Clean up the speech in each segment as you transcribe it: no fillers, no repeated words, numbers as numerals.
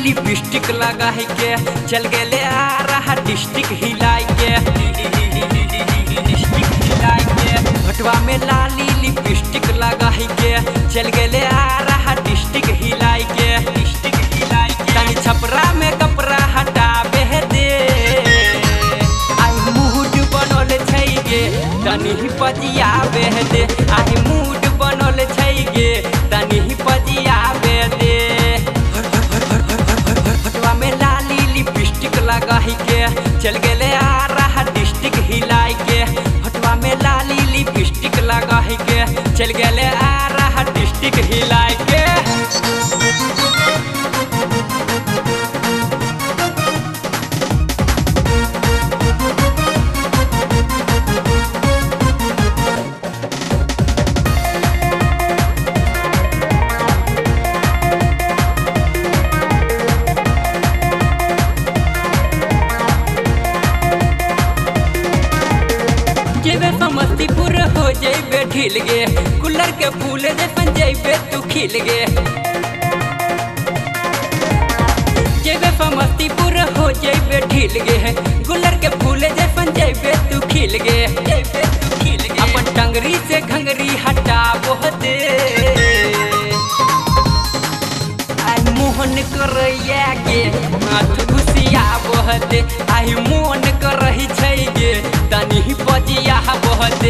lipstick लगा के चल गेले आ रहा डिस्ट्रिक्ट हिलाई के भटवा में लाली लिपस्टिक लगा के चल गेले आ रहा डिस्ट्रिक्ट हिलाई के तनी छपरा में कपड़ा हटाबे दे आई मूड बनल छै गे तनी पजियाबे दे आई मूड बनल छै गे तनी पजियाबे दे भटवा में लाली लिपस्टिक लगा के चल गेले आ रहा डिस्ट्रिक्ट हिलाई के भटवा में लाली लिपस्टिक लगा के चल गेले आ रहा डिस्ट्रिक्ट हिलाई के समस्तीपुर हो जेबे ढील गे कुल्लर के फूल जैसन जेबे तू खिल गे जेबे समस्तीपुर हो जेबे ढील गे गुल्लर के फूल जैसन जेबे तू खिल गे अपन टंगरी से घंगरी हटाबो दे आई मोहन करैया गे हाथ घुसियाबो दे आई मोहन करही छै गे तनी पजिया बहदे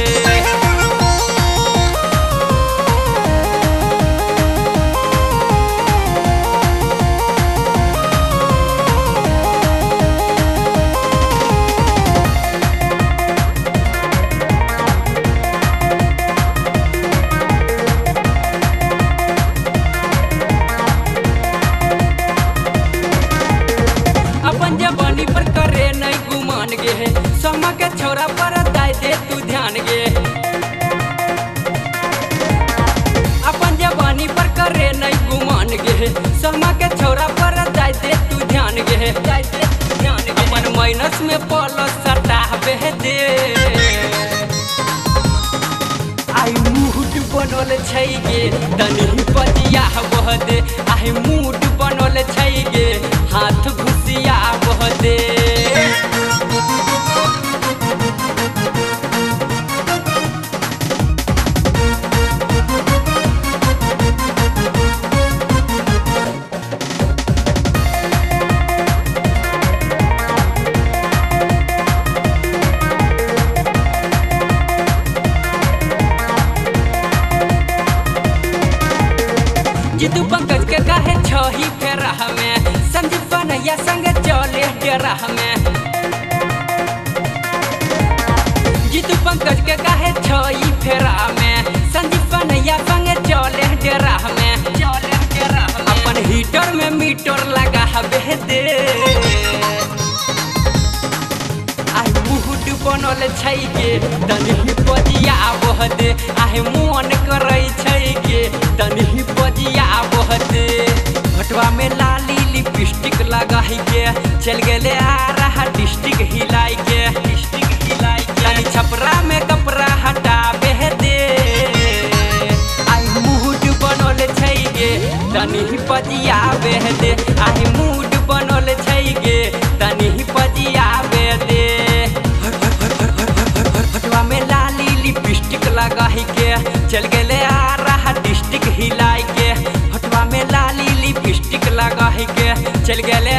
अपन जवानी पर करे नहीं गुमान गे है समा के छोरा पर दाय दे तू ध्यान गे अपन जवानी पर करे नहीं गुमान गे है समा के छोरा पर दाय दे तू ध्यान गे अपन माइनस में प्लस सटाबे दे आई मूड बनल छै गे तनी पजिया बहदे आई मूड बनल छै गे हाथ घुसिया बहदे जितू पंकज के काहे छही फेरा में संजीव बनैया संग चले डेरा में जितू पंकज के काहे छही फेरा में संजीव बनैया संग चले डेरा में अपन हीटर में मीटर लगा दे आई मूड बनल छै गे तनी पजिया बहदे आई मन करै छै गे तनी पजिया बहदे भटवा में लाली लिपस्टिक लगा के चल गेले आ रहा डिस्ट्रिक्ट हिलाई के तनी छपरा में कपड़ा हटाबे दे आई मूड बनल छै गे तनी पजियाबे दे आई मूड बनल छै गे तनी पजियाबे दे भटवा में लाली लिपस्टिक लगा के चल गेले आ रहा डिस्ट्रिक्ट हिलाई के भटवा में लाली लिपस्टिक लगा के चल गेले